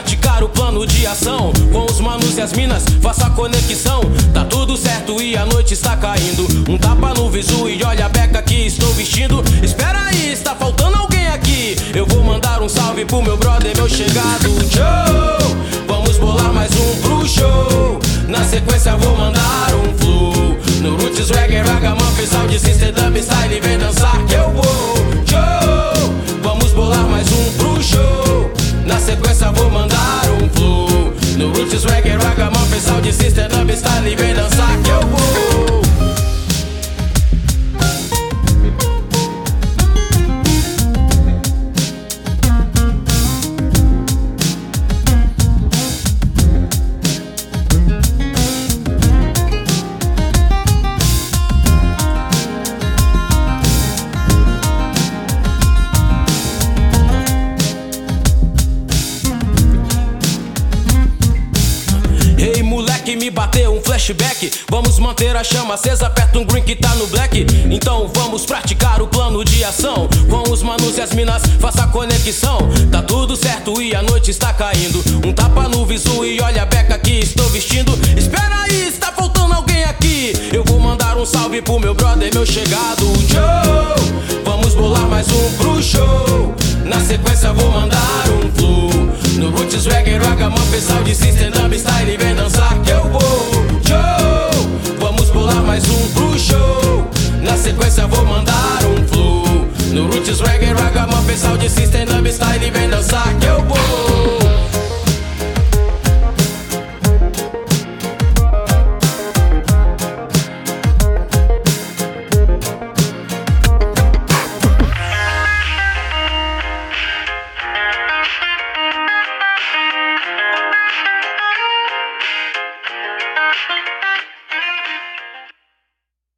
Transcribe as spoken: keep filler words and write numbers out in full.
praticar o plano de ação. Com os manos e as minas, faça a conexão. Tá tudo certo e a noite está caindo. Um tapa no visu e olha a beca que estou vestindo. Espera aí, está faltando alguém aqui. Eu vou mandar um salve pro meu brother, meu chegado. Show! Vamos bolar mais um pro show. Na sequência vou mandar um flow. No Roots, Reggae, Ragamuffin, Sound System, Dub Style, vem dançar que eu vou. Show! Vamos bolar mais um pro show. Na sequência vou mandar um flow. No Roots, Reggae, Ragamuffin, Sound System, Dub Style, vem dançar que eu vou. Moleque, me bateu um flashback. Vamos manter a chama acesa, aperta um green que tá no black. Então vamos praticar o plano de ação. Com os manos e as minas, faça a conexão. Tá tudo certo e a noite está caindo. Um tapa no visu e olha a beca que estou vestindo. Espera aí, está faltando alguém aqui. Eu vou mandar um salve pro meu brother, meu chegado. Joe, vamos bolar mais um pro show. Na sequência vou mandar um flow. No Roots, Reggae, Ragamuffin, Sound System, Dub Style, vem dançar que eu vou. Show! Vamos bolar mais um pro show. Na sequência vou mandar um flow. No Roots, Reggae, Ragamuffin, Sound System, Dub Style, vem dançar que eu vou.